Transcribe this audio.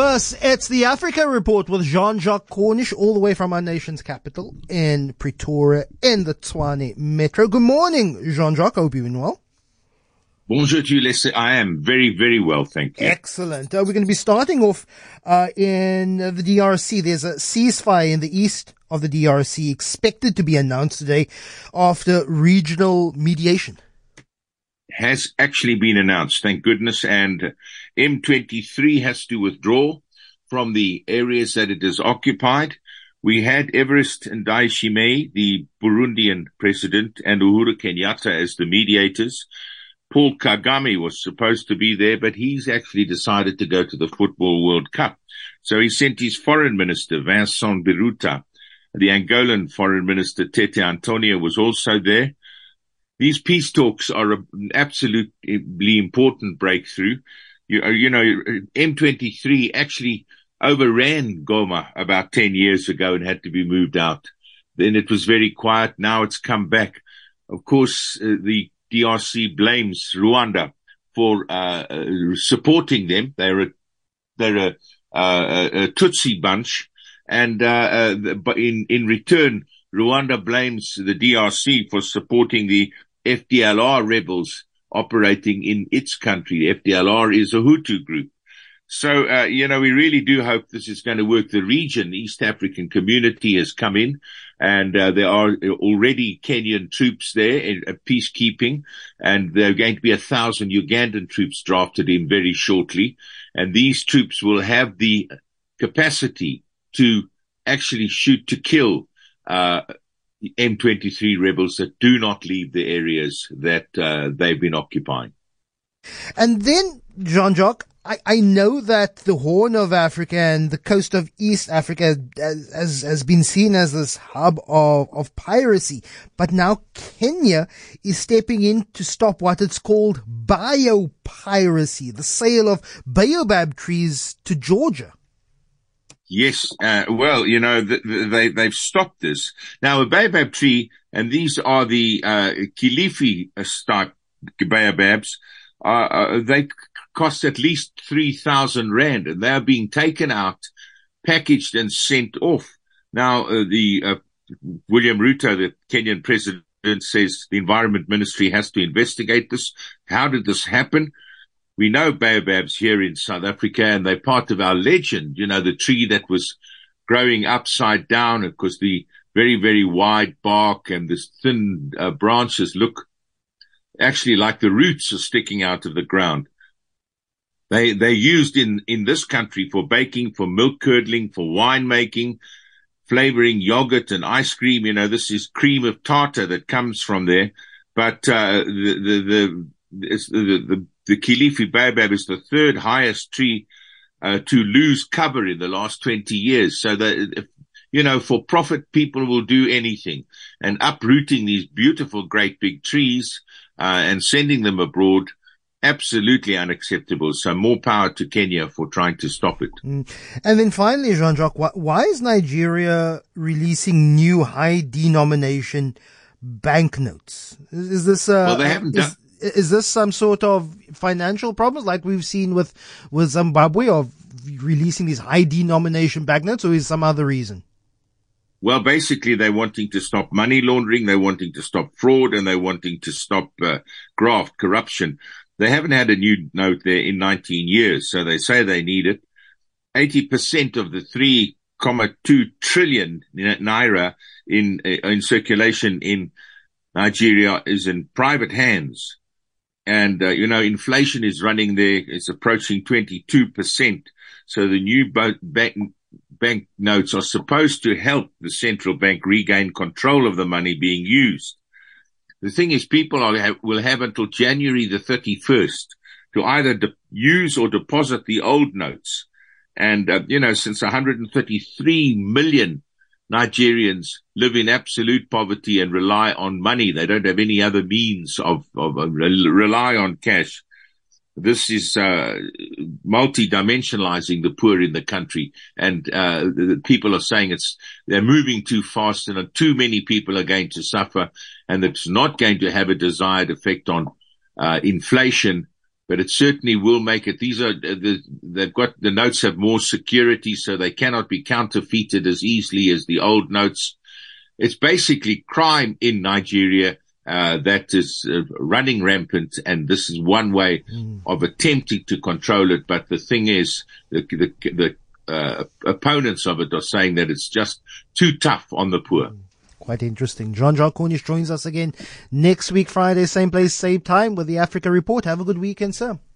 us, it's the Africa Report with Jean-Jacques Cornish, all the way from our nation's capital in Pretoria, in the Tshwane Metro. Good morning, Jean-Jacques. I hope you're doing well. Bonjour to you, Leslie. I am very, very well, thank you. Excellent. We're going to be starting off in the DRC. There's a ceasefire in the east of the DRC expected to be announced today after regional mediation. Has actually been announced, thank goodness, and M23 has to withdraw from the areas that it has occupied. We had Evariste Ndayishimiye, the Burundian president, and Uhuru Kenyatta as the mediators. Paul Kagame was supposed to be there, but he's actually decided to go to the Football World Cup. So he sent his foreign minister, Vincent Biruta. The Angolan foreign minister, Tete Antonio, was also there. These peace talks are an absolutely important breakthrough. You know, M23 actually overran Goma about 10 years ago and had to be moved out. Then it was very quiet. Now it's come back. Of course, the DRC blames Rwanda for supporting them. They're a Tutsi bunch, and but in return, Rwanda blames the DRC for supporting the FDLR rebels operating in its country. The FDLR is a Hutu group. So, you know, we really do hope this is going to work. The region, East African Community, has come in, and there are already Kenyan troops there in peacekeeping, and there are going to be 1,000 Ugandan troops drafted in very shortly. And these troops will have the capacity to actually shoot to kill M23 rebels that do not leave the areas that they've been occupying. And then, Jean-Jacques, I know that the Horn of Africa and the coast of East Africa has been seen as this hub of piracy, but now Kenya is stepping in to stop what it's called biopiracy, the sale of baobab trees to Georgia. Yes, well, you know, they've stopped this. Now, a baobab tree, and these are the Kilifi type baobabs, they cost at least 3,000 rand, and they are being taken out, packaged, and sent off. Now, William Ruto, the Kenyan president, says the Environment Ministry has to investigate this. How did this happen? We know baobabs here in South Africa, and they're part of our legend. You know, the tree that was growing upside down, because the very, very wide bark and the thin branches look actually like the roots are sticking out of the ground. They're used in this country for baking, for milk curdling, for wine making, flavoring yogurt and ice cream. You know, this is cream of tartar that comes from there. But the Kilifi baobab is the third highest tree to lose cover in the last 20 years. So that, you know, for profit, people will do anything. And uprooting these beautiful, great big trees and sending them abroad, absolutely unacceptable. So more power to Kenya for trying to stop it. And then finally, Jean-Jacques, why is Nigeria releasing new high denomination banknotes? Is this well, they haven't done. Is this some sort of financial problems like we've seen with Zimbabwe of releasing these high denomination banknotes, or is some other reason? Well, basically, they're wanting to stop money laundering, they're wanting to stop fraud, and they're wanting to stop graft, corruption. They haven't had a new note there in 19 years, so they say they need it. 80% of the 3.2 trillion naira in circulation in Nigeria is in private hands. And, you know, inflation is running there. It's approaching 22%. So the new bank notes are supposed to help the central bank regain control of the money being used. The thing is, people will have until January the 31st to either use or deposit the old notes. And, you know, since 133 million Nigerians live in absolute poverty and rely on money, they don't have any other means of rely on cash. This is multi-dimensionalizing the poor in the country, and the people are saying they're moving too fast, and too many people are going to suffer, and it's not going to have a desired effect on inflation but it certainly will make it. These are, the notes have more security, so they cannot be counterfeited as easily as the old notes. It's basically crime in Nigeria, that is running rampant, and this is one way of attempting to control it. But the thing is, the opponents of it are saying that it's just too tough on the poor. Quite interesting. Jean-Jacques Cornish joins us again next week, Friday, same place, same time, with the Africa Report. Have a good weekend, sir.